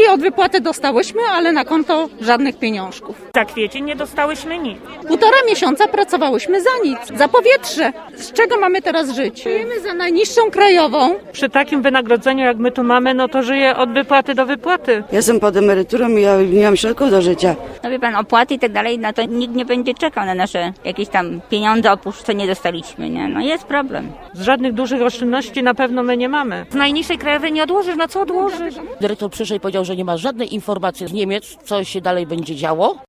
od wypłaty dostałyśmy, ale na konto żadnych pieniążków. Za kwiecień nie dostałyśmy nic. 1,5 miesiąca pracowałyśmy za nic, za powietrze. Z czego mamy teraz żyć? Żyjemy za najniższą krajową. Przy takim wynagrodzeniu, jak my tu mamy, no to żyję od wypłaty do wypłaty. Ja jestem pod emeryturą i ja nie mam środków do życia. No wie pan, opłaty i tak dalej, no to nikt nie będzie czekał na nasze jakieś tam pieniądze, oprócz co nie dostaliśmy, nie? No jest problem. Z żadnych dużych oszczędności na pewno my nie mamy. Z najniższej krajowej nie odłożysz, no co odłożysz? Dyrektor przyszedł i powiedział, że nie ma żadnej informacji z Niemiec, co się dalej będzie działo.